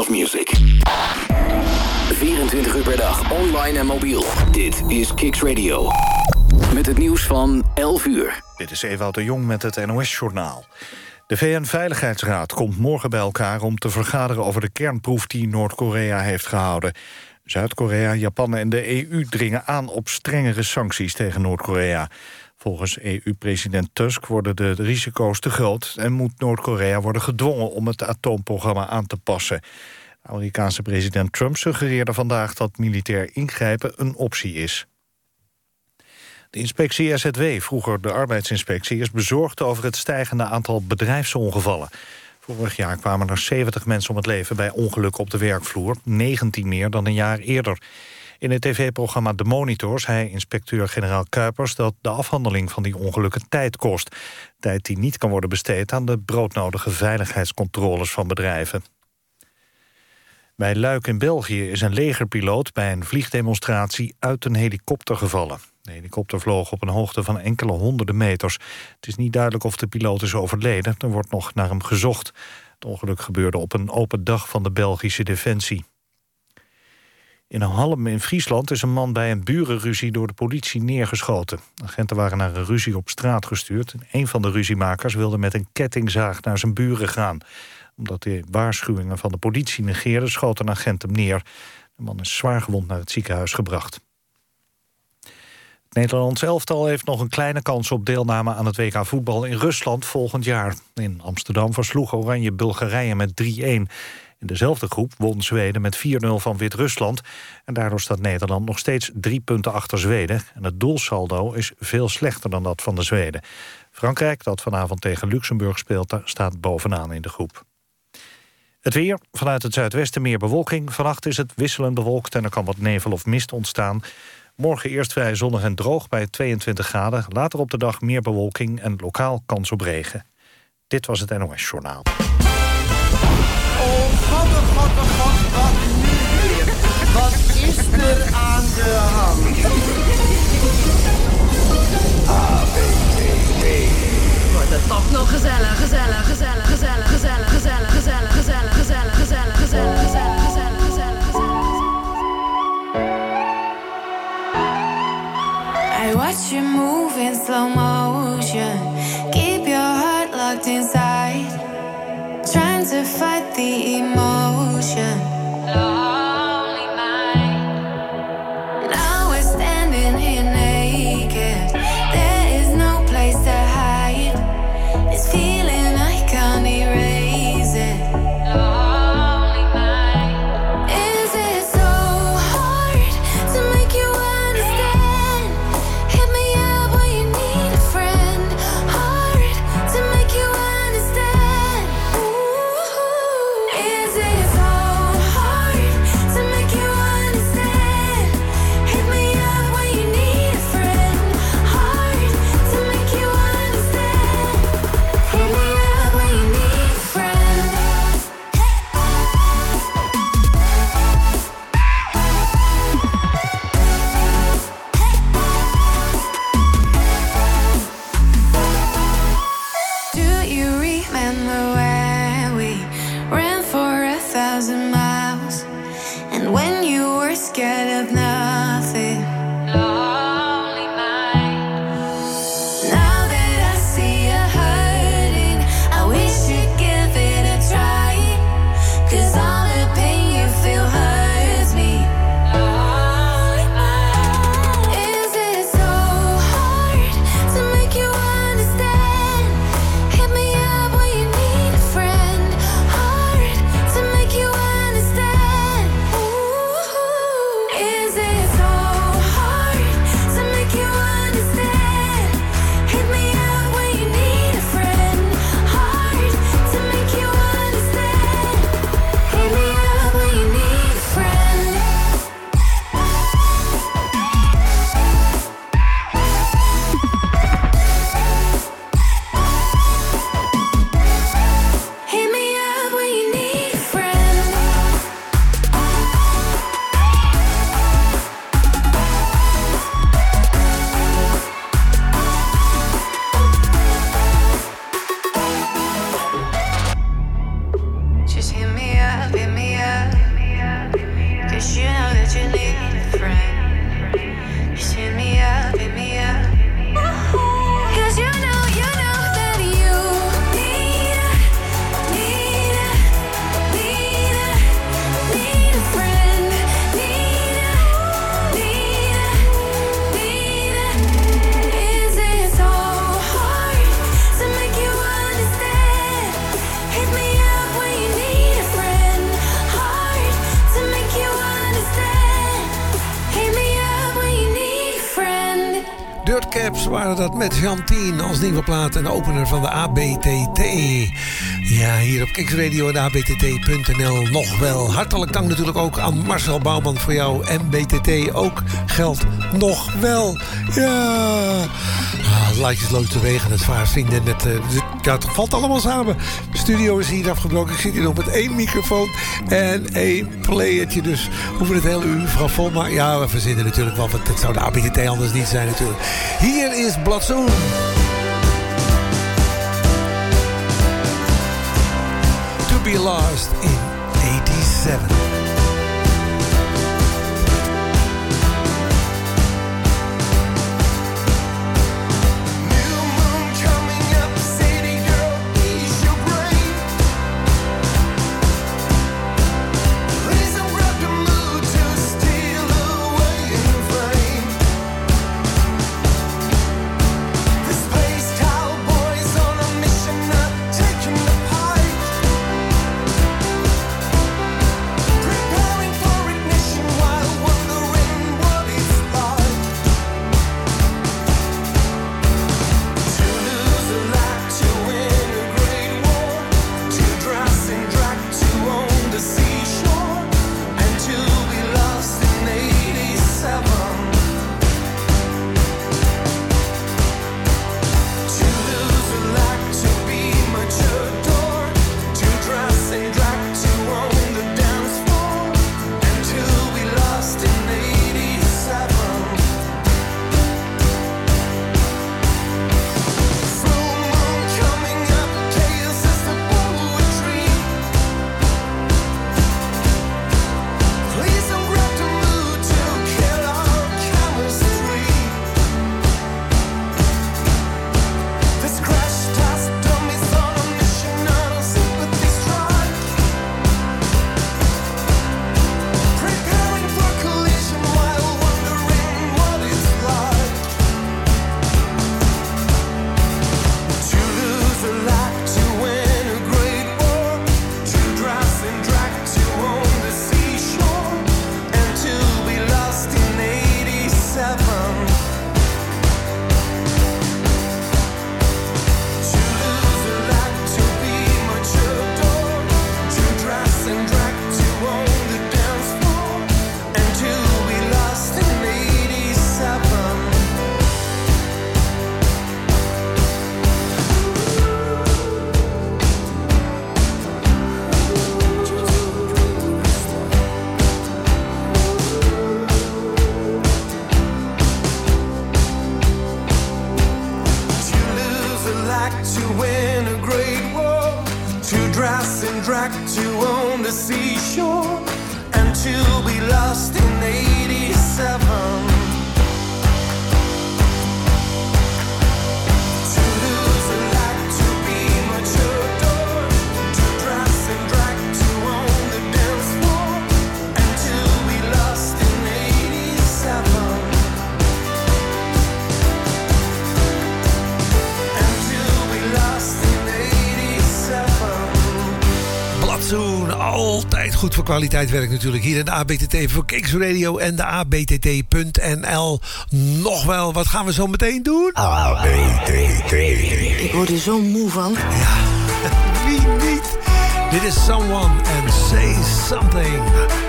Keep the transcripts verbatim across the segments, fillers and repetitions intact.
Dance music. vierentwintig uur per dag, online en mobiel. Dit is Kicks Radio. Met het nieuws van elf uur. Dit is Ewout de Jong met het N O S-journaal. De V N-veiligheidsraad komt morgen bij elkaar om te vergaderen over de kernproef die Noord-Korea heeft gehouden. Zuid-Korea, Japan en de E U dringen aan op strengere sancties tegen Noord-Korea. Volgens E U-president Tusk worden de risico's te groot en moet Noord-Korea worden gedwongen om het atoomprogramma aan te passen. De Amerikaanse president Trump suggereerde vandaag dat militair ingrijpen een optie is. De inspectie S Z W, vroeger de arbeidsinspectie, is bezorgd over het stijgende aantal bedrijfsongevallen. Vorig jaar kwamen er zeventig mensen om het leven bij ongelukken op de werkvloer, negentien meer dan een jaar eerder. In het tv-programma De Monitor zei inspecteur-generaal Kuipers dat de afhandeling van die ongelukken tijd kost. Tijd die niet kan worden besteed aan de broodnodige veiligheidscontroles van bedrijven. Bij Luik in België is een legerpiloot bij een vliegdemonstratie uit een helikopter gevallen. De helikopter vloog op een hoogte van enkele honderden meters. Het is niet duidelijk of de piloot is overleden. Er wordt nog naar hem gezocht. Het ongeluk gebeurde op een open dag van de Belgische Defensie. In Halm in Friesland is een man bij een burenruzie door de politie neergeschoten. Agenten waren naar een ruzie op straat gestuurd. Een van de ruziemakers wilde met een kettingzaag naar zijn buren gaan. Omdat de waarschuwingen van de politie negeerde, schoot een agent hem neer. De man is zwaargewond naar het ziekenhuis gebracht. Het Nederlands elftal heeft nog een kleine kans op deelname aan het W K voetbal in Rusland volgend jaar. In Amsterdam versloeg Oranje Bulgarije met drie-een. In dezelfde groep won Zweden met vier nul van Wit-Rusland. En daardoor staat Nederland nog steeds drie punten achter Zweden. En het doelsaldo is veel slechter dan dat van de Zweden. Frankrijk, dat vanavond tegen Luxemburg speelt, staat bovenaan in de groep. Het weer, vanuit het zuidwesten meer bewolking. Vannacht is het wisselend bewolkt en er kan wat nevel of mist ontstaan. Morgen eerst vrij zonnig en droog bij tweeëntwintig graden. Later op de dag meer bewolking en lokaal kans op regen. Dit was het N O S-journaal. Oh, god, oh, god, oh, god, wat nu weer? Wat is er aan de hand? A, B, C, D. Wordt het toch nog gezellig, gezellig, gezellig, gezellig, gezellig, gezellig, gezellig, gezellig, gezellig, gezellig, gezellig, gezellig, gezellig, gezellig, gezellig. I watch you move in slow motion. Keep your heart locked inside. Trying to fight the emotion. Lonely mind. Now we're standing here naked. There is no place to hide. This feeling I can't erase it. Lonely mind. Is it so hard to make you understand? Hit me up when you need a friend. Hard to make you understand. Ooh, is it so hard to make you understand? Hit me up when you need a friend. Hard to make you understand. Hit me up when you need a friend. Do you remember when we ran for a thousand miles? And when you were scared of nothing? Lonely mind. Now that I see you hurting, I wish you'd give it a try. 'Cause all the pain you feel hurts me. Lonely mind. Is it so hard to make you understand? Hit me up when you need a friend. Hard to make you understand. Ooh, is it Clubs waren dat met Jantien als nieuwe plaat en opener van de A B T T. Ja, hier op Kicks Radio en A B T T punt N L nog wel. Hartelijk dank natuurlijk ook aan Marcel Bouwman voor jou en B T T ook geldt nog wel. Ja, ah, laatjes loopt de wegen, het vaarvrienden. Het, uh, ja, het valt allemaal samen. De studio is hier afgebroken. Ik zit hier nog met één microfoon en één playertje. Dus we hoeven het hele uur van vol. Maar ja, we verzinnen natuurlijk wel. Want het zou de A B T T anders niet zijn natuurlijk. Hier is Bloodzoon. To be lost in eighty-seven. Goed voor kwaliteit werk natuurlijk hier in de A B T T voor Kicks Radio en de A B T T punt N L. Nog wel, wat gaan we zo meteen doen? A B T T. Ik word er zo moe van. Ja, wie niet? Dit is Someone and Say Something.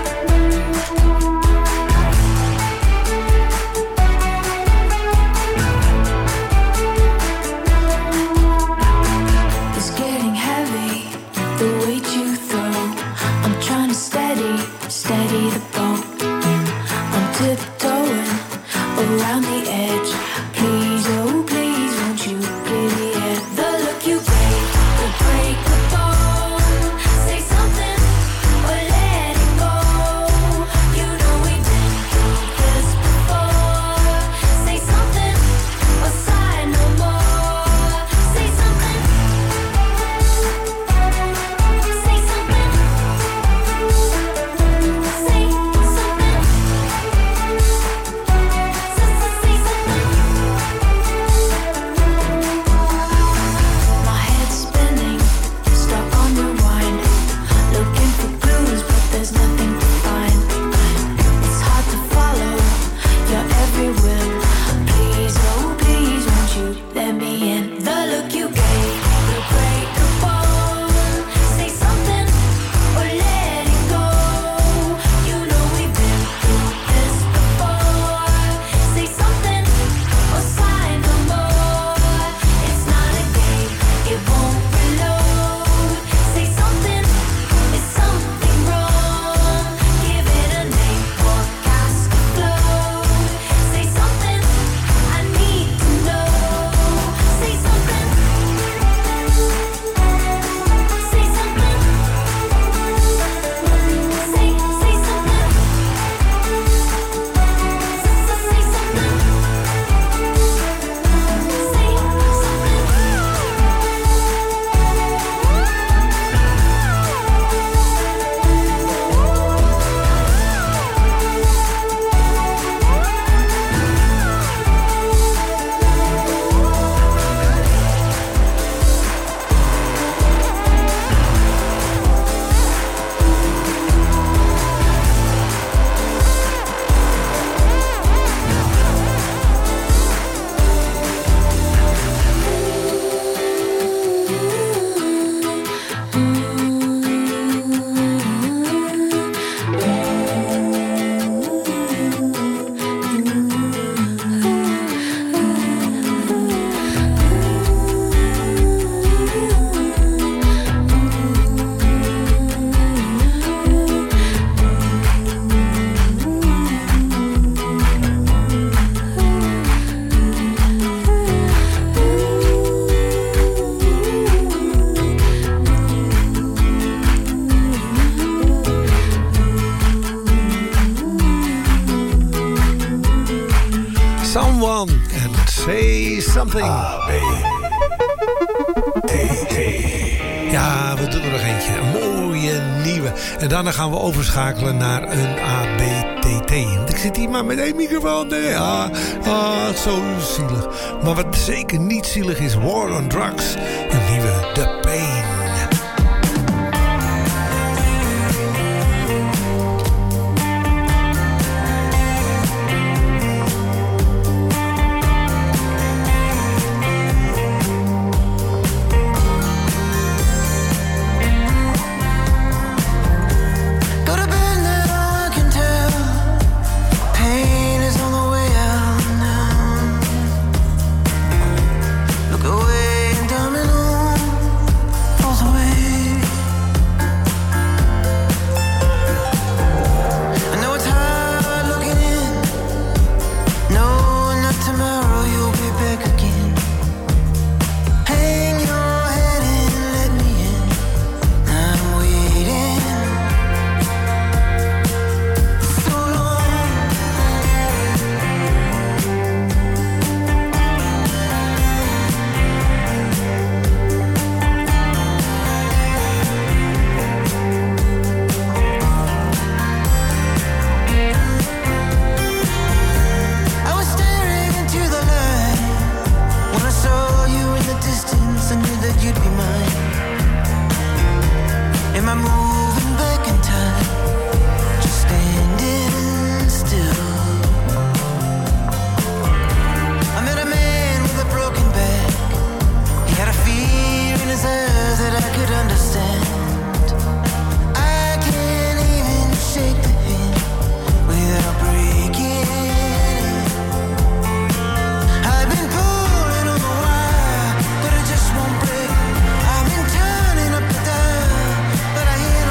Steady the boat. I'm tiptoeing around the edge. Please, oh please, won't you clear the air? The look you gave will break the bone. Say something or let it go. You know Something. A B T T. Ja, we doen er nog eentje. Een mooie nieuwe. En daarna gaan we overschakelen naar een A B T T. Want ik zit hier maar met één microfoon. Nee, ah, ah, zo zielig. Maar wat zeker niet zielig is, War on Drugs. Een nieuwe The Pain. But I hear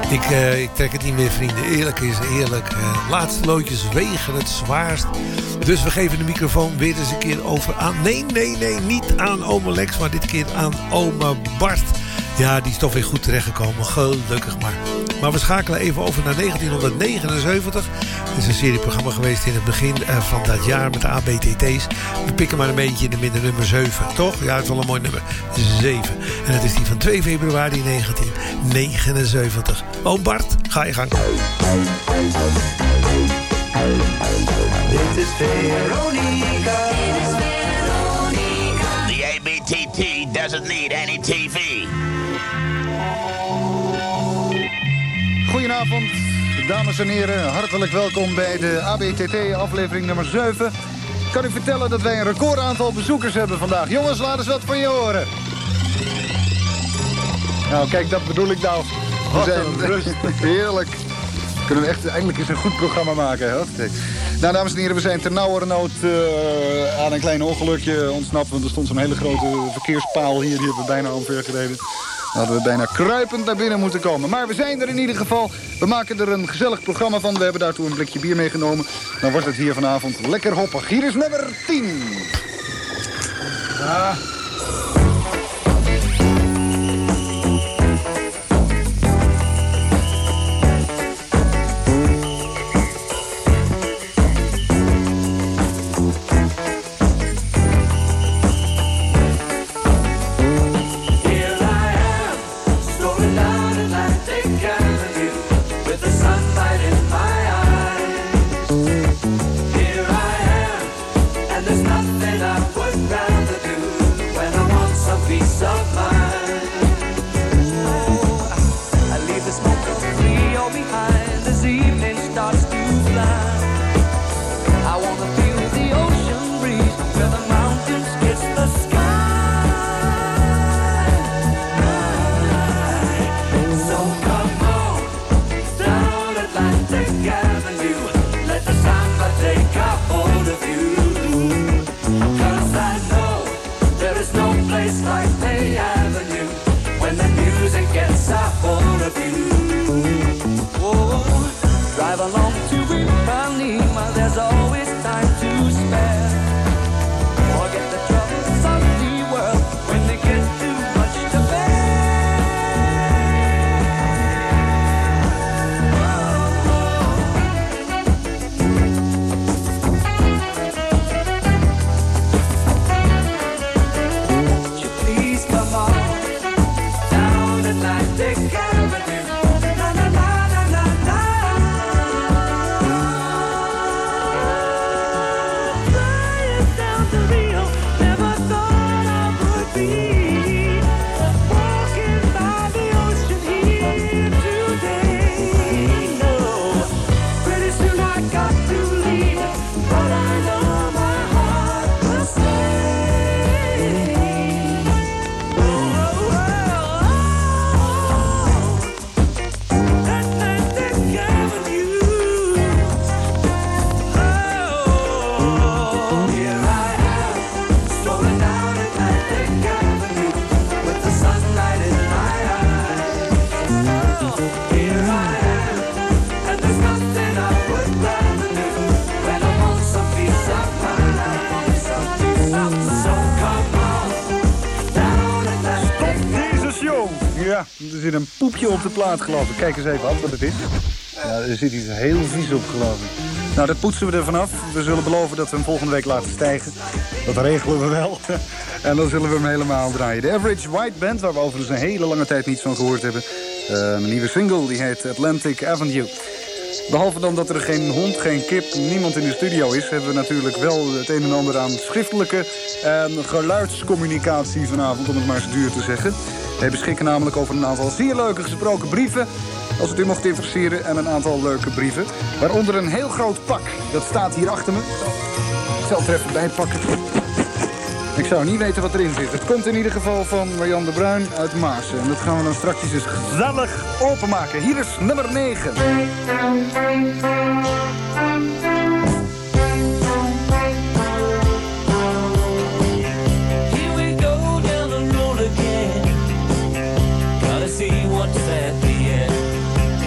Ik, uh, ik trek het niet meer, vrienden. Eerlijk is eerlijk. Uh, laatste loodjes wegen het zwaarst. Dus we geven de microfoon weer eens een keer over aan... Nee, nee, nee, niet aan ome Lex, maar dit keer aan ome Bart. Ja, die is toch weer goed terechtgekomen. Gelukkig maar. Maar we schakelen even over naar negentien negenenzeventig. Het is een serieprogramma geweest in het begin van dat jaar met de A B T T's. We pikken maar een beetje in de midden nummer zeven, toch? Ja, het is wel een mooi nummer. zeven. En het is die van twee februari negentien negenenzeventig. Oom Bart, ga je gang. Dit is Veronica. The A B T T doesn't need any T V. Goedenavond, dames en heren. Hartelijk welkom bij de A B T T aflevering nummer zeven. Ik kan u vertellen dat wij een recordaantal bezoekers hebben vandaag. Jongens, laat eens wat van je horen. Nou, kijk, dat bedoel ik nou. We zijn heerlijk. Kunnen we echt eigenlijk eens een goed programma maken. Hè? Nou, dames en heren, we zijn ter nauwernood uh, aan een klein ongelukje ontsnapt. Want er stond zo'n hele grote verkeerspaal hier. Die hebben we bijna omver gereden. Dan hadden we bijna kruipend naar binnen moeten komen. Maar we zijn er in ieder geval. We maken er een gezellig programma van. We hebben daartoe een blikje bier meegenomen. Dan wordt het hier vanavond lekker hoppig. Hier is nummer tien. Ja. Er zit een poepje op de plaat, geloof ik. Kijk eens even af wat het is. Ja, er zit iets heel vies op, geloof ik. Nou, dat poetsen we er vanaf. We zullen beloven dat we hem volgende week laten stijgen. Dat regelen we wel. En dan zullen we hem helemaal draaien. De Average White Band, waar we overigens een hele lange tijd niets van gehoord hebben. Uh, een nieuwe single, die heet Atlantic Avenue. Behalve dan dat er geen hond, geen kip, niemand in de studio is... hebben we natuurlijk wel het een en ander aan schriftelijke en geluidscommunicatie vanavond, om het maar eens duur te zeggen. Wij beschikken namelijk over een aantal zeer leuke gesproken brieven, als het u mocht interesseren, en een aantal leuke brieven. Waaronder een heel groot pak, dat staat hier achter me. Ik zal het er even bij pakken. Ik zou niet weten wat erin zit. Het komt in ieder geval van Marjan de Bruin uit Maassen. En dat gaan we dan straks eens gezellig openmaken. Hier is nummer negen. See what's at the end.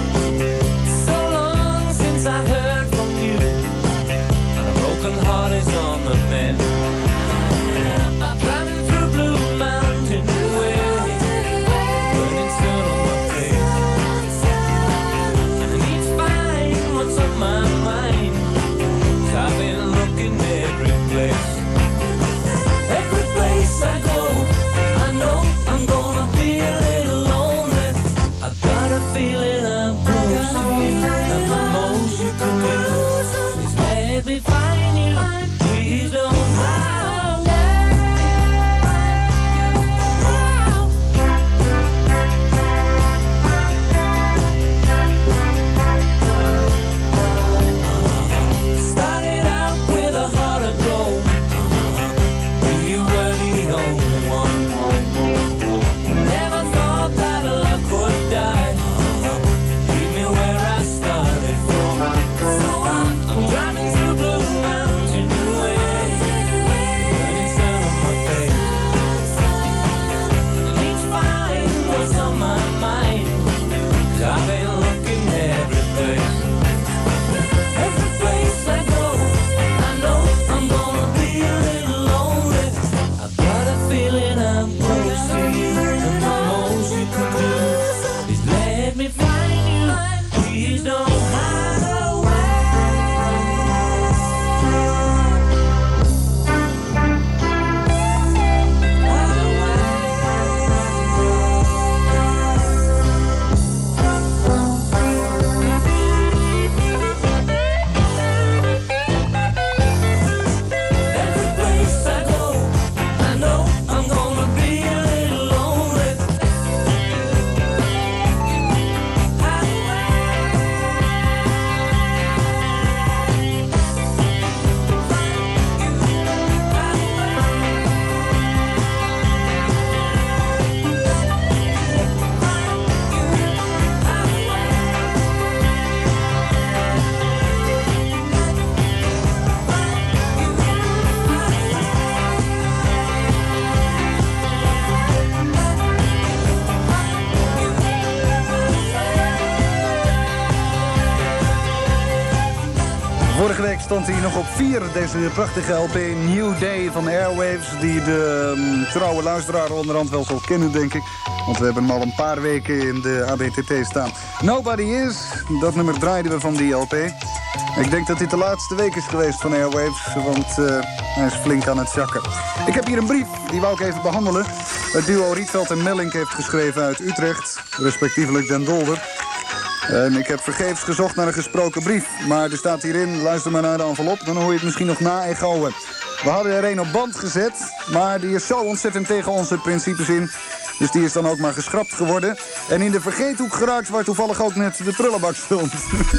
Vorige week stond hij nog op vier, deze prachtige L P New Day van Airwaves, die de um, trouwe luisteraar onderhand wel zal kennen, denk ik. Want we hebben hem al een paar weken in de A B T T staan. Nobody Is, dat nummer draaiden we van die L P. Ik denk dat dit de laatste week is geweest van Airwaves, want uh, hij is flink aan het zakken. Ik heb hier een brief, die wou ik even behandelen. Het duo Rietveld en Mellink heeft geschreven uit Utrecht, respectievelijk Den Dolder. En ik heb vergeefs gezocht naar een gesproken brief. Maar er staat hierin, luister maar naar de envelop, dan hoor je het misschien nog na-echoen. We hadden er een op band gezet, maar die is zo ontzettend tegen onze principes in. Dus die is dan ook maar geschrapt geworden. En in de vergeethoek geraakt waar toevallig ook net de prullenbak stond.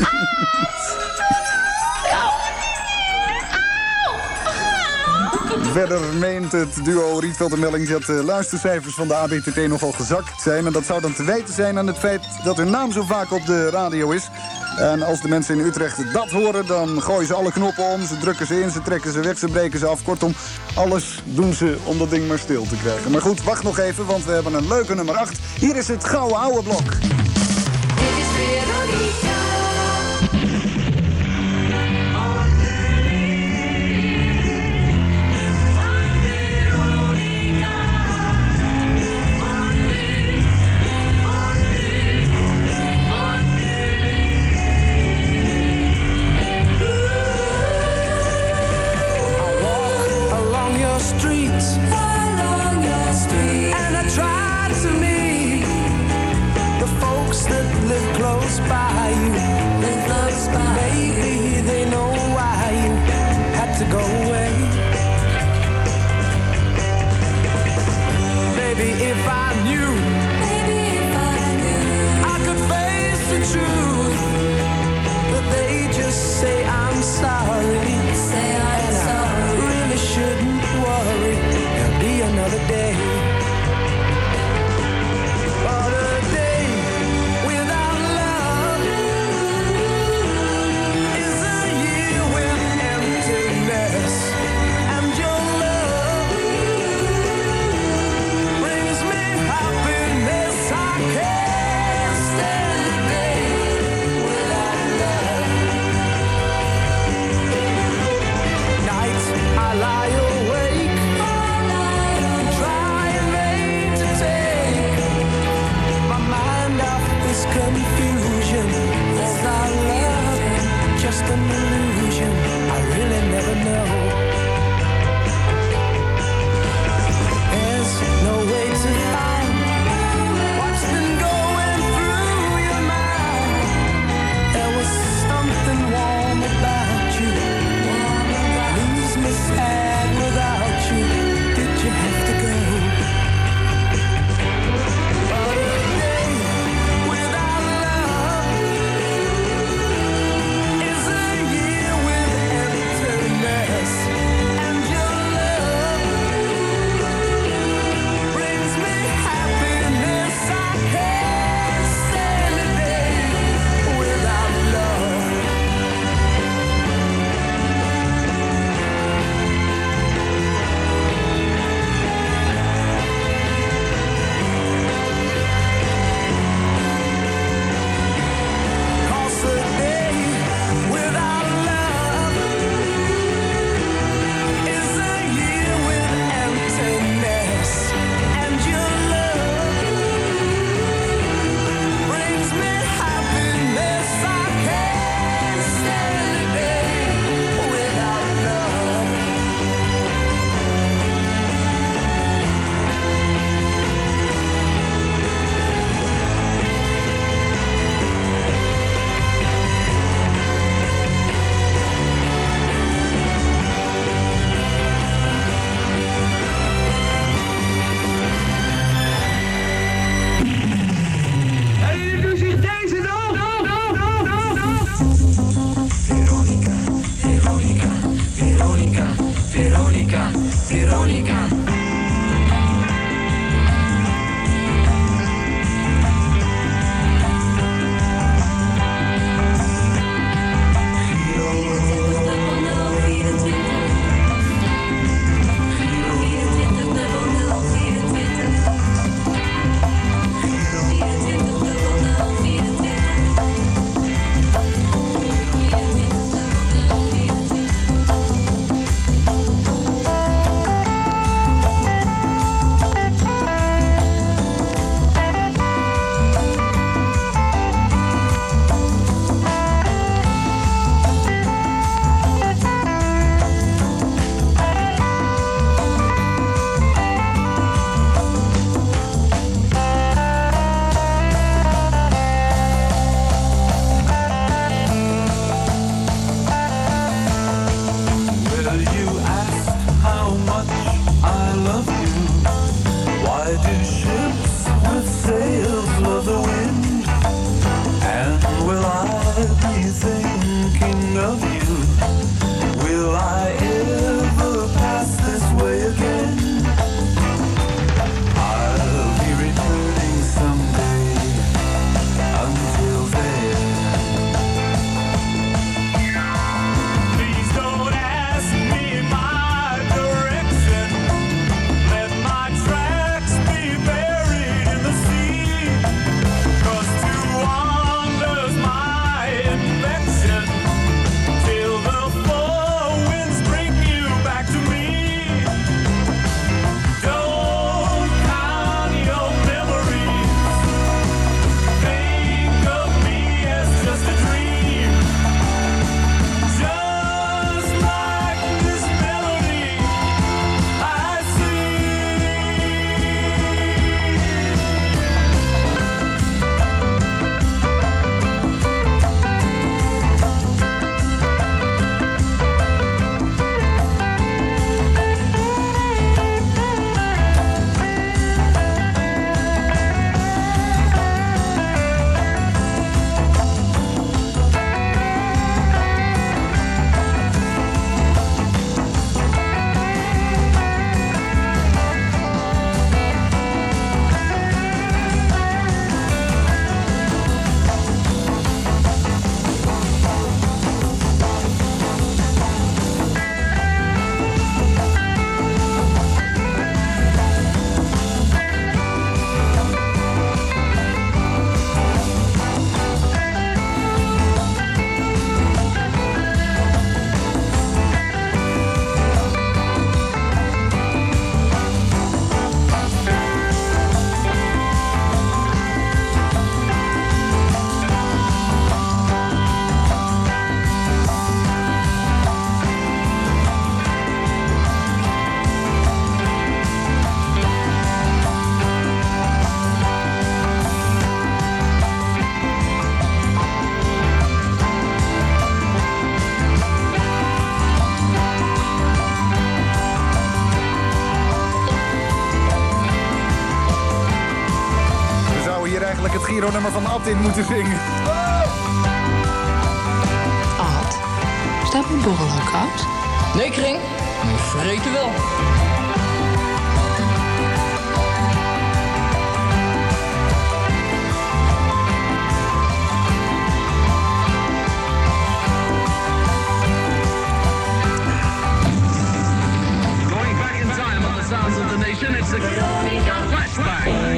Verder meent het duo Rietveld en Mellink dat de luistercijfers van de A B T T nogal gezakt zijn. En dat zou dan te wijten zijn aan het feit dat hun naam zo vaak op de radio is. En als de mensen in Utrecht dat horen, dan gooien ze alle knoppen om. Ze drukken ze in, ze trekken ze weg, ze breken ze af. Kortom, alles doen ze om dat ding maar stil te krijgen. Maar goed, wacht nog even, want we hebben een leuke nummer acht. Hier is het gouden oude blok. Dit is Veronica. Yes. zo'n nummer van Ad in moeten zingen. Ad, staat mijn borrel ook uit? Nee, Kring. Vreten wel. Going back in time on the sounds of the nation, it's the flashback.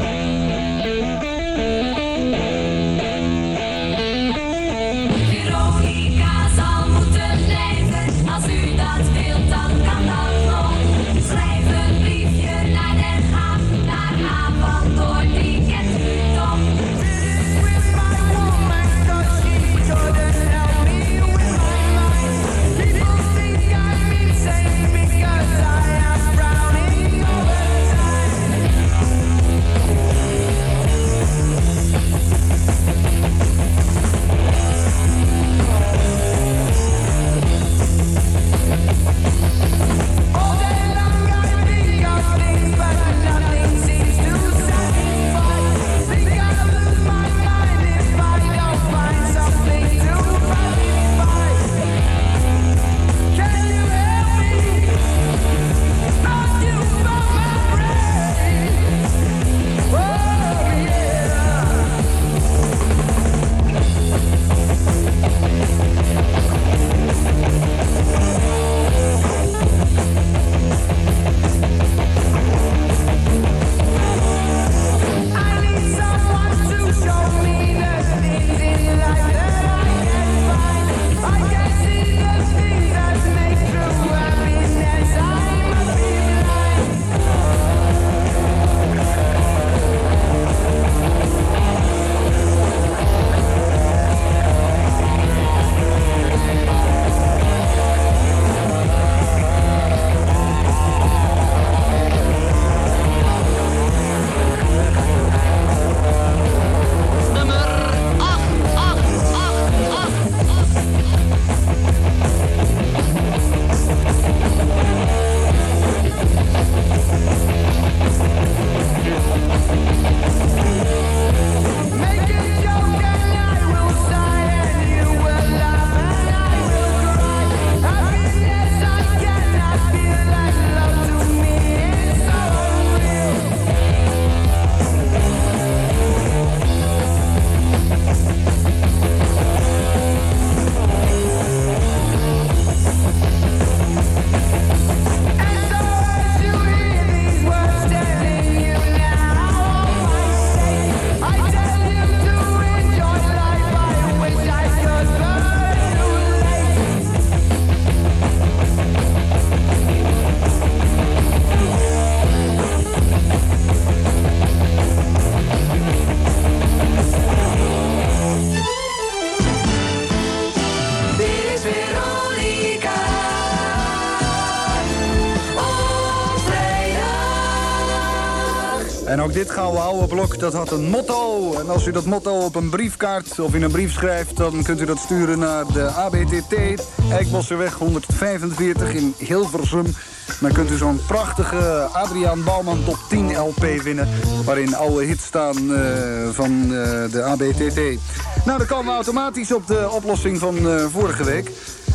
En ook dit gouden oude blok, dat had een motto. En als u dat motto op een briefkaart of in een brief schrijft, dan kunt u dat sturen naar de A B T T, Eikbosserweg honderdvijfenveertig in Hilversum. Dan kunt u zo'n prachtige Adriaan Bouwman top tien L P winnen, waarin oude hits staan uh, van uh, de A B T T. Nou, dan komen we automatisch op de oplossing van uh, vorige week.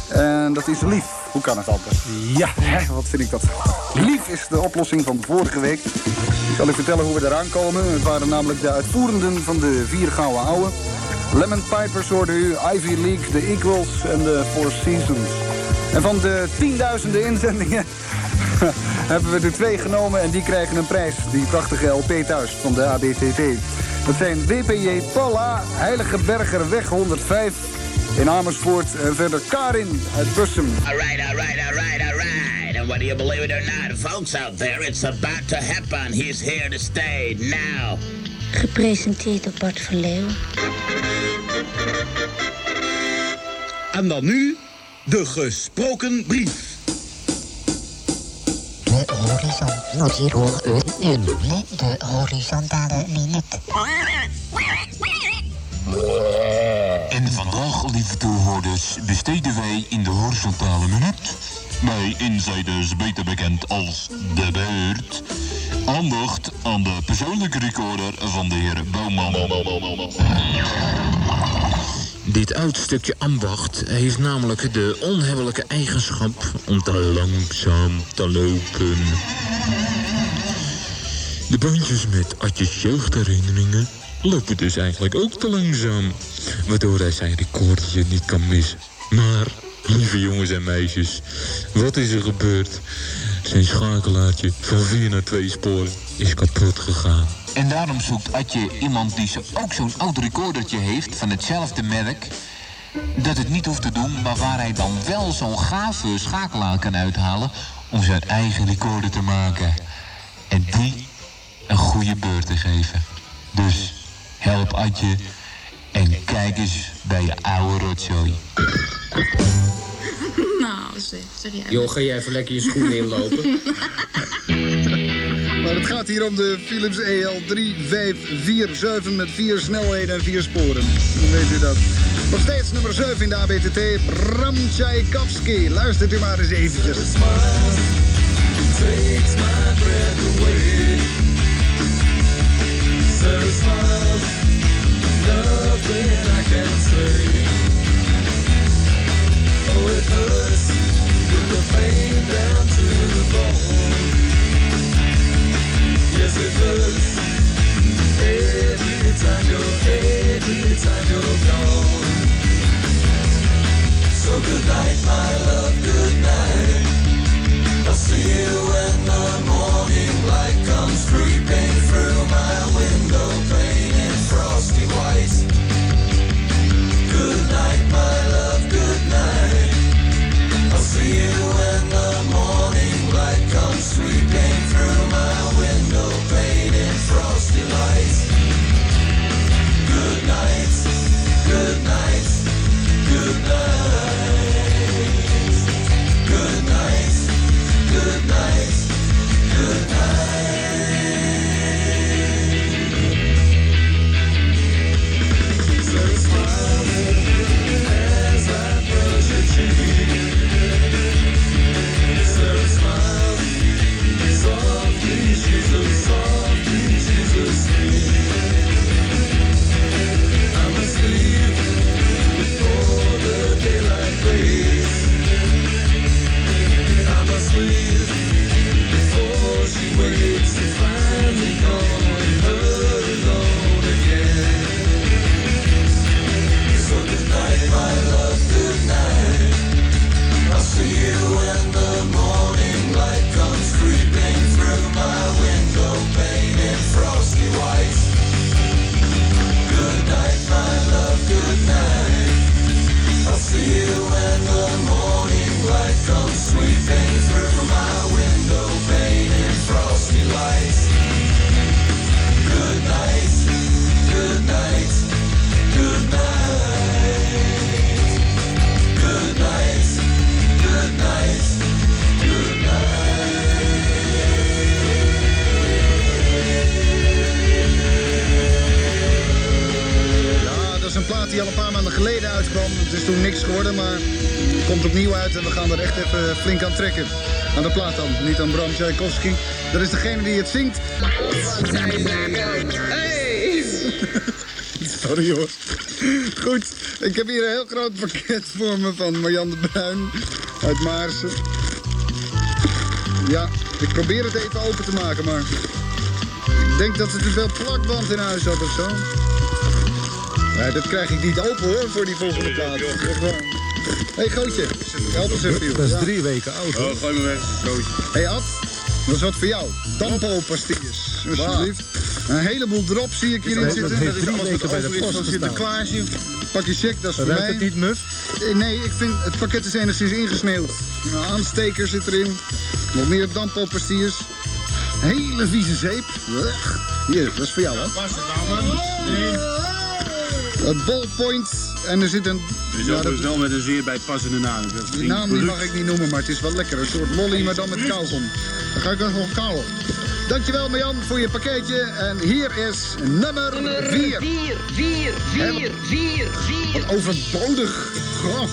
En dat is lief. Hoe kan het altijd? Ja, hè, wat vind ik dat? Lief is de oplossing van vorige week. Ik zal u vertellen hoe we eraan komen. Het waren namelijk de uitvoerenden van de vier gouden ouwe. Lemon Pipers hoorde u, Ivy League, The Equals en de Four Seasons. En van de tienduizenden inzendingen hebben we er twee genomen en die krijgen een prijs. Die prachtige L P thuis van de A B T T. Dat zijn W P J Palla, Heilige Bergerweg honderdvijf in Amersfoort en verder Karin uit Bussum. Alright, alright, alright, alright. And whether you believe it or not, folks out there, it's about to happen. He's here to stay now. Gepresenteerd door Bart van Leeuw. En dan nu de gesproken brief. De horizon. Moet hier horen u de horizontale minuut. En vandaag, lieve toehoorders, besteden wij in de horizontale minuut, bij insiders beter bekend als de beurt, Aandacht aan de persoonlijke recorder van de heer Bouwman. Dit oud stukje ambacht heeft namelijk de onhebbelijke eigenschap om te langzaam te lopen. De bandjes met Adjes jeugdherinneringen lopen dus eigenlijk ook te langzaam, waardoor hij zijn recordje niet kan missen. Maar, lieve jongens en meisjes, wat is er gebeurd? Zijn schakelaartje van vier naar twee sporen is kapot gegaan. En daarom zoekt Adje iemand die zo ook zo'n oud recordertje heeft van hetzelfde merk, dat het niet hoeft te doen, maar waar hij dan wel zo'n gave schakelaar kan uithalen om zijn eigen recorder te maken. En die een goede beurt te geven. Dus help Adje en kijk eens bij je oude rotzooi. Nou, zeg, zeg jij. Joh, ga jij even lekker je schoenen inlopen? Maar het gaat hier om de Philips E L drie vijf vier zeven met vier snelheden en vier sporen. Dan weet u dat. Nog steeds nummer zeven in de A B T T, Bram Tchaikovsky. Luistert u maar eens eventjes. Takes my breath away. So smile, nothing I can say. Oh, it hurts with the pain down to the bone. Yes, it hurts every time you're, every time you're gone. So good night, my love, good night. I'll see you when the morning light comes creeping through my window pane in frosty white. Good night, my love, good night. I'll see you when the morning light comes sweeping through my window pane in frosty light. Good night, good night, good night. Good night. Good night, good night. So smile as I brush your cheek. So smile, softly she's a softly she's asleep. I'm asleep before the daylight breaks. I'm asleep before she wakes to find me gone and her alone again. So good night, my love, good night. I'll see you when the morning light comes creeping through my window pane in frosty white. Good night, my love, good night. I'll see you when the morning light comes sweeping through my window pane in frosty light. Good night, good night, good night. Good night, good night, good night. Ja, dat is een plaat die al een paar maanden geleden uitkwam. Het is toen niks geworden, maar het komt opnieuw uit en we gaan er echt even flink aan trekken. Aan de plaat dan, niet aan Bram Tchaikovsky. Dat is degene die het zingt. Hey! Sorry hoor. Goed, ik heb hier een heel groot pakket voor me van Marjan de Bruin uit Maarsen. Ja, ik probeer het even open te maken, maar ik denk dat ze te veel plakband in huis had of zo. Ja, dat krijg ik niet open hoor, voor die volgende plaat. Hé hey, Gootje, help eens even. Dat is ja. drie weken oud hoor. Oh, gooi me weg, Gootje. Hé hey, Ad, dat is wat voor jou. Dampo-pastilles, alsjeblieft. Een heleboel drop zie ik hierin zitten. Dat is alles wat over is van Sinterklaasje. Pak je check, dat is voor mij. Ruikt het niet muf? Nee, ik vind het pakket is enigszins ingesneeuwd. Een aansteker zit erin. Nog meer Dampo-pastilles. Hele vieze zeep. Hier, dat is voor jou hè. Pas het nou man. Een ballpoint en er zit een... Dus ja, dat is wel met een zeer bijpassende naam. Die naam die mag ik niet noemen, maar het is wel lekker. Een soort lolly, maar dan met kauwgom. Dan ga ik dan nog kauwen. Dankjewel Marjan voor je pakketje. En hier is nummer vier. vier, vier, vier, vier, vier. Wat overbodig graf.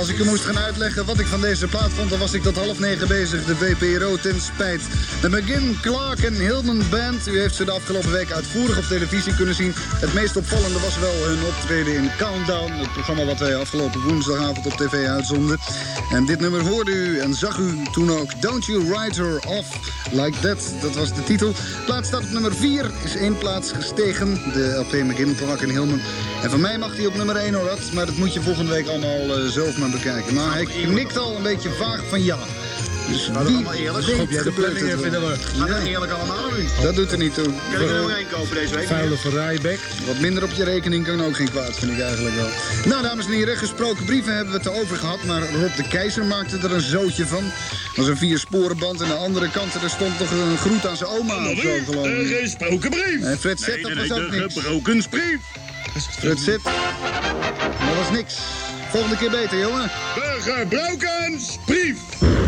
Als ik u moest gaan uitleggen wat ik van deze plaat vond, dan was ik tot half negen bezig. De V P R O ten spijt. De McGinn, Clark en Hillman Band. U heeft ze de afgelopen week uitvoerig op televisie kunnen zien. Het meest opvallende was wel hun optreden in Countdown. Het programma wat wij afgelopen woensdagavond op tv uitzonden. En dit nummer hoorde u en zag u toen ook. Don't You Write Her Off Like That. Dat was de titel. Plaats staat op nummer vier. Is één plaats gestegen. De L P McGinn, Clark en Hillman. En van mij mag hij op nummer één hoor. Maar dat moet je volgende week allemaal uh, zelf maar bekijken. Maar hij knikt al een beetje vaag van ja. Dus maar wie allemaal eerlijk. weet Schop jij de planning even in de war. Gaat Ja. dat eerlijk allemaal nu? Dat doet er niet toe. Kan ik er nog één kopen deze week? Vuile Ferrari-bek. Wat minder op je rekening kan ook geen kwaad, vind ik eigenlijk wel. Nou, dames en heren, gesproken brieven hebben we het erover gehad. Maar Rob de Keizer maakte er een zootje van. Dat was een viersporenband. En aan de andere kant er stond toch een groet aan zijn oma of zo, geloof ik. Een gesproken brief. En Fred Zet, dat was ook niks. Een gebroken brief. Fred Zet, dat was niks. Volgende keer beter, jongen. De gebroken brief.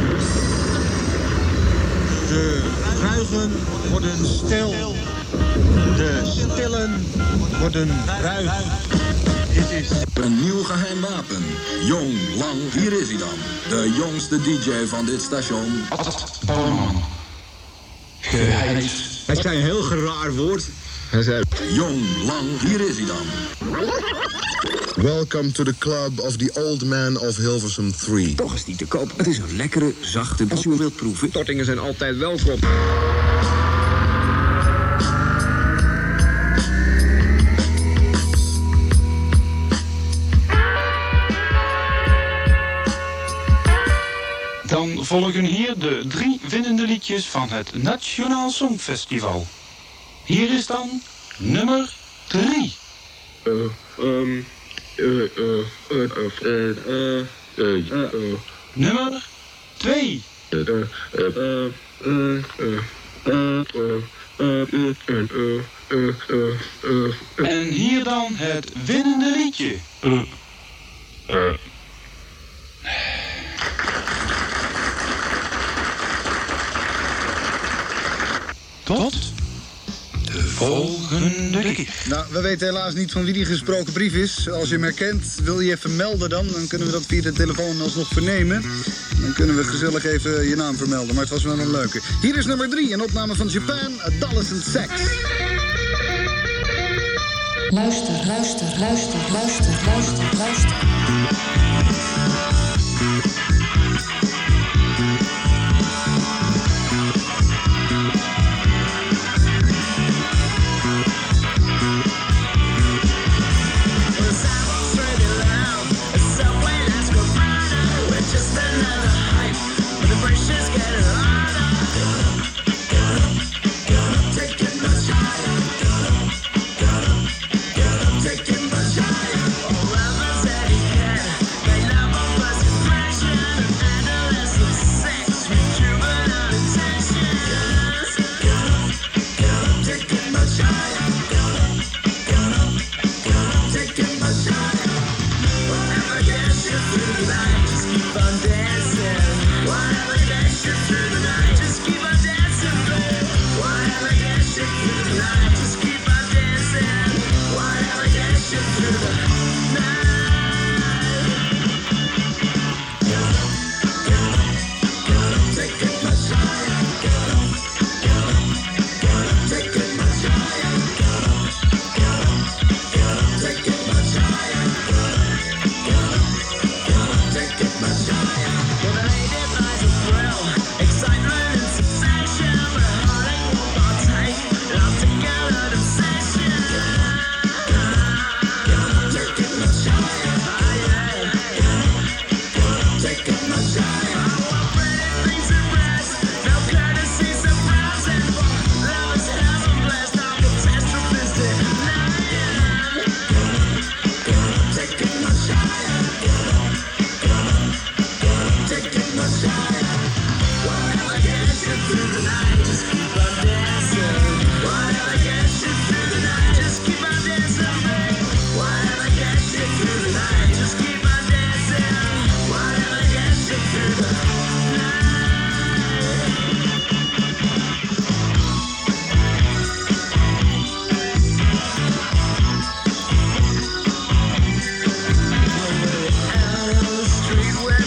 De ruigen worden stil. De stillen worden ruig. Dit is een nieuw geheim wapen. Jong, lang, hier is hij dan. De jongste D J van dit station. Bouwman. Geheis. Hij zei een heel geraar woord. Hij zei... Jong, lang, hier is hij dan. Welcome to the club of the old man of Hilversum drie. Toch is die te koop. Het is een lekkere, zachte... Als u hem wilt proeven... Tortingen zijn altijd welkom. Dan volgen hier de drie winnende liedjes van het Nationaal Songfestival. Hier is dan nummer drie. Uh, um, uh, uh, uh, uh, uh, uh, uh, uh, Nummer twee. uh, uh, uh, uh, uh, uh, uh, uh, uh, uh, En hier dan het winnende liedje. uh, uh. Tot de volgende keer. Nou, we weten helaas niet van wie die gesproken brief is. Als je hem herkent, wil je even melden dan. Dan kunnen we dat via de telefoon alsnog vernemen. Dan kunnen we gezellig even je naam vermelden. Maar het was wel een leuke. Hier is nummer drie, een opname van Japan, Adolescent Sex. Luister, luister, luister, luister, luister, luister.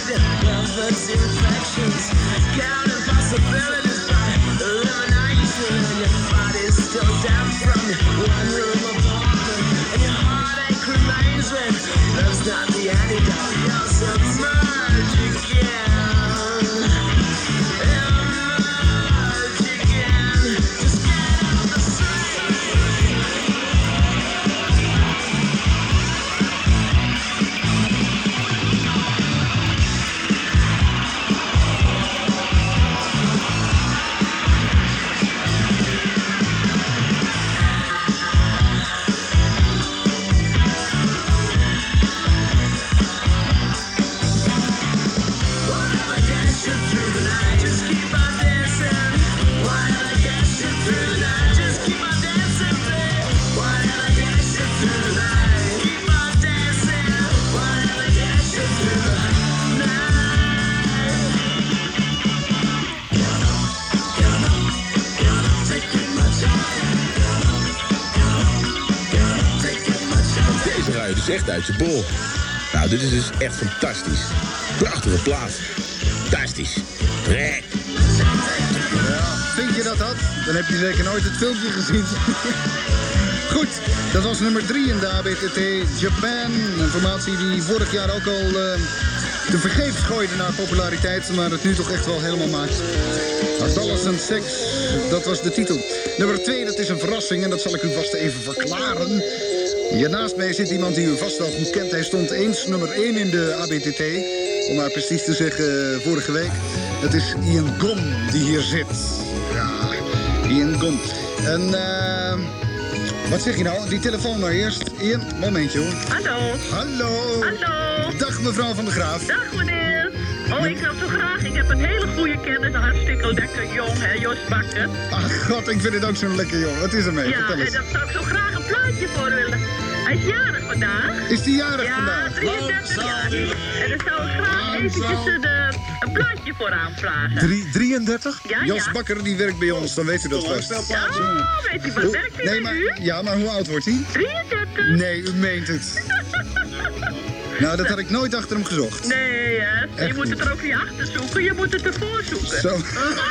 Collecting lovers' infections, counting possibilities by elimination. And your body's still damp from one room apartment, and your heartache remains when love's not the antidote. You'll submerge again. Emerge again. Just get out the Het is echt uit je bol. Nou, dit is dus echt fantastisch. Prachtige plaat. Fantastisch. Rek. Ja, vind je dat had? Dan heb je zeker nooit het filmpje gezien. Goed, dat was nummer drie in de A B T T Japan. Een formatie die vorig jaar ook al uh, te vergeefs gooide naar populariteit, maar het nu toch echt wel helemaal maakt. Adolescent Sex, dat was de titel. Nummer twee, dat is een verrassing en dat zal ik u vast even verklaren. Hier naast mij zit iemand die u vast wel goed kent. Hij stond eens nummer één in de A B T T. Om maar precies te zeggen, vorige week. Dat is Ian Gom die hier zit. Ja, Ian Gom. En uh, wat zeg je nou? Die telefoon maar eerst. Ian, momentje hoor. Hallo. Hallo. Hallo. Dag mevrouw van der Graaf. Dag meneer. Oh, ik wil zo graag. Ik heb een hele goede kennis. Een hartstikke lekker jong, hè, Jos Bakker. Ach god, ik vind het ook zo'n lekker jong. Wat is er mee? Ja, en dat zou ik zo graag een plaatje voor willen. Hij is jarig vandaag. Is die jarig ja, vandaag? Ja, drieëndertig jaar. En daar zou ik graag eventjes een, een plaatje voor aanvragen. Drie, drieëndertig? Ja, Jos ja. Bakker die werkt bij ons, dan weet u dat vast. Ja, weet u wat werkt hij nee, bij maar, u? Ja, maar hoe oud wordt hij? drieëndertig. Nee, u meent het. Nou, dat had ik nooit achter hem gezocht. Nee, hè. Je Echt moet het er ook niet achter zoeken, je moet het ervoor zoeken. Zo.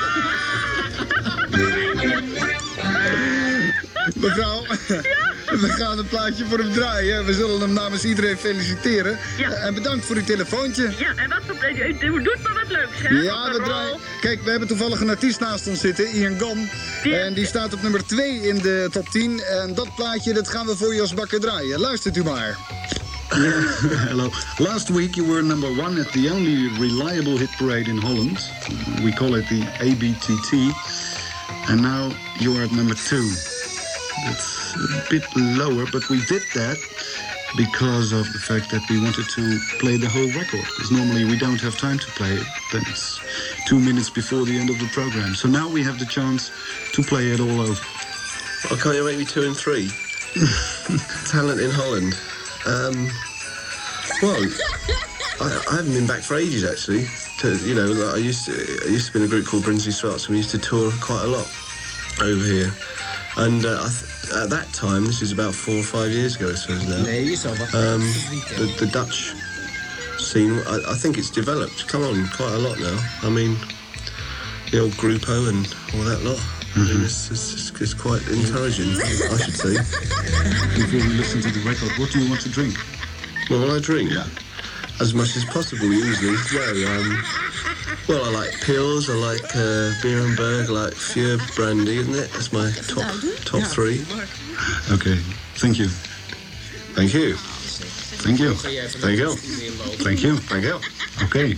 Mevrouw, ja? We gaan een plaatje voor hem draaien. We zullen hem namens iedereen feliciteren. Ja. En bedankt voor uw telefoontje. Ja, en wat voor... U, u doet maar wat leuks, hè? Ja, we draaien. Kijk, we hebben toevallig een artiest naast ons zitten, Ian Gom. Die... En die staat op nummer twee in de top tien. En dat plaatje, dat gaan we voor Jos Bakker draaien. Luistert u maar. Yeah, hello. Last week you were number one at the only reliable hit parade in Holland. We call it the A B T T. And now you are at number two. That's a bit lower, but we did that because of the fact that we wanted to play the whole record. Because normally we don't have time to play it. Then it's two minutes before the end of the program. So now we have the chance to play it all over. Well, can't you make me two and three? Talent in Holland. Um, well, I, I haven't been back for ages actually. To, you know, like I used to. I used to be in a group called Brinsley Sparks, and we used to tour quite a lot over here. And uh, I th- at that time, this is about four or five years ago, I suppose now. Um, the, the Dutch scene, I, I think it's developed. Come on, quite a lot now. I mean, the old Grupo and all that lot. I mean, it's, it's, it's quite encouraging, I should say. Before we listen to the record, what do you want to drink? What will I drink? Yeah. As much as possible, usually. Well, um, well, I like pills, I like uh, Beerenberg, I like Fure brandy, isn't it? That's my top top three. Okay, thank you. Thank you. Thank you. Thank you. Thank you. Thank you. Okay.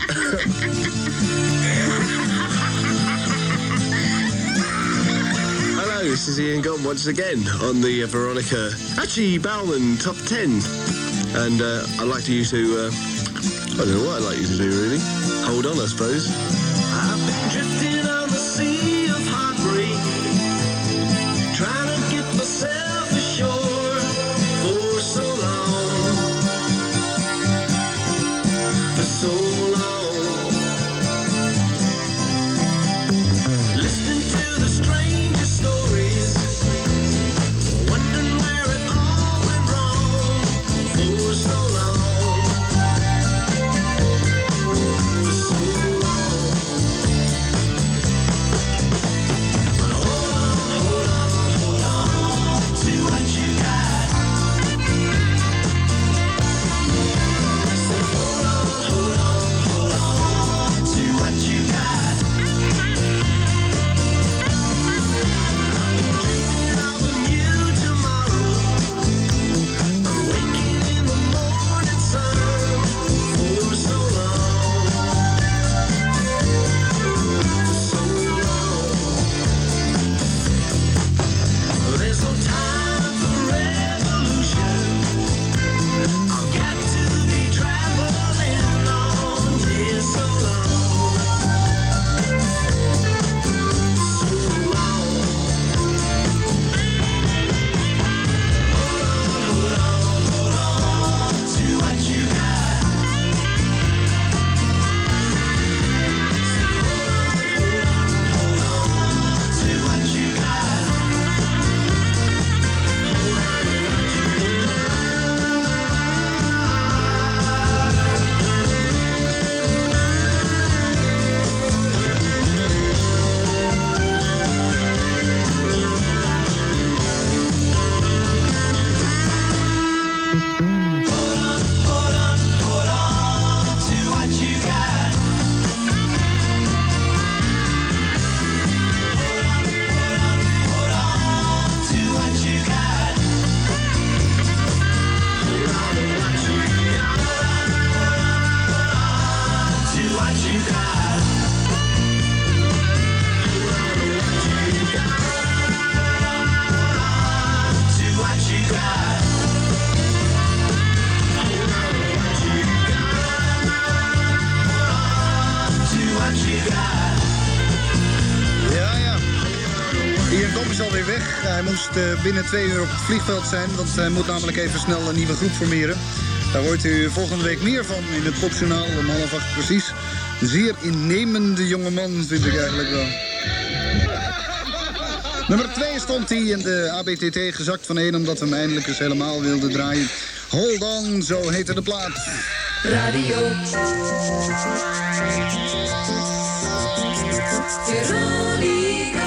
Hello, this is Ian Gom once again on the uh, Veronica Archie Bauman Top ten. And uh, I'd like you to, uh, I don't know what I'd like you to do really. Hold on, I suppose. I've been drifting on the sea of heartbreak, trying to get myself ashore for so long, for so long. Listening to the strangest stories, wondering where it all went wrong for so long. Ian Gom is alweer weg. Hij moest uh, binnen twee uur op het vliegveld zijn, want hij moet namelijk even snel een nieuwe groep formeren. Daar hoort u volgende week meer van in het popjournaal om half acht precies. Een zeer innemende jongeman vind ik eigenlijk wel. Nummer twee stond hij in de A B T T, gezakt van één omdat we hem eindelijk eens helemaal wilden draaien. Hold on, zo heette de plaat. Radio Veronica.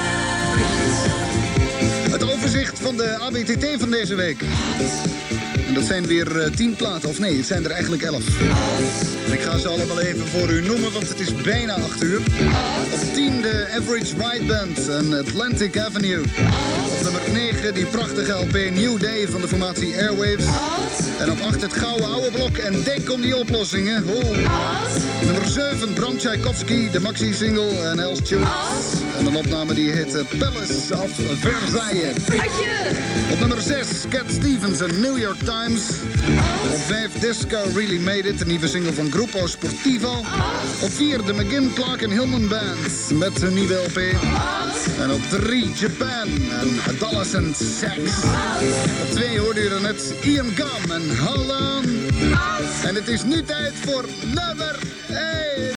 Het overzicht van de A B T T van deze week. En dat zijn weer uh, tien platen, of nee, het zijn er eigenlijk elf. En ik ga ze allemaal even voor u noemen, want het is bijna acht uur. Op tien de Average White Band en Atlantic Avenue. Op nummer negen die prachtige L P New Day van de formatie Airwaves. En op acht het gouden oude blok en denk om die oplossingen. Oh. Nummer zeven Bram Tchaikovsky, de maxi-single en Els Tune. En een opname die heette Palace of Versailles. Op nummer zes Cat Stevens en New York Times. Op vijf Disco Really Made It, de nieuwe single van Gruppo Sportivo. Op vier de McGinn, Clark en Hillman Band met hun nieuwe L P. En op drie Japan en Adolescent Sex. Op twee hoorde u er net Ian Gum en Hold On. En het is nu tijd voor nummer één.